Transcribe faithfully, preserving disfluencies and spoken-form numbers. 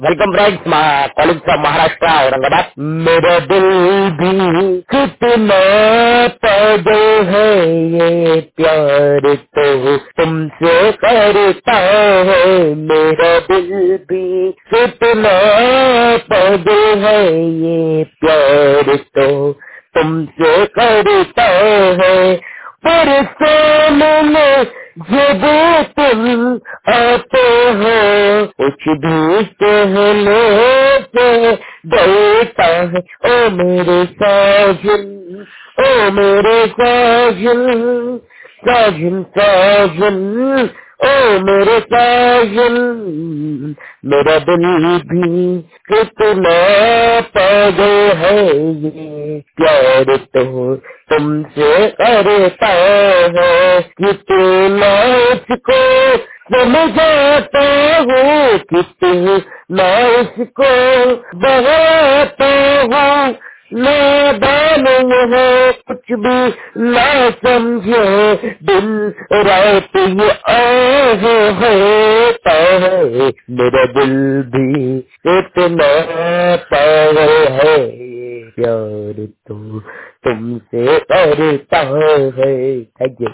Welcome friends, college from Maharashtra Aurangabad. मेरा दिल भी कितना पागल है, ये प्यार तो तुमसे करता है। मेरा दिल भी कितना पागल है, ये प्यार तो तुमसे करता है। पर सामने जब तुम आते हो, कुछ भी कहने से डरता है। ओ मेरे साजन, ओ मेरे साजन, साजन साजन, ओ मेरे साजन। मेरा दिल भी कितना पागल है, ये प्यार तो तुमसे करता है। कितना इसको समझाता हूँ, कितना इसको बहाता हूँ। नादान है, कुछ भी ना समझे, दिन रात ये आह होता है। मेरा दिल भी कितना पागल है, ये प्यार तो तुमसे करता है। Thank you.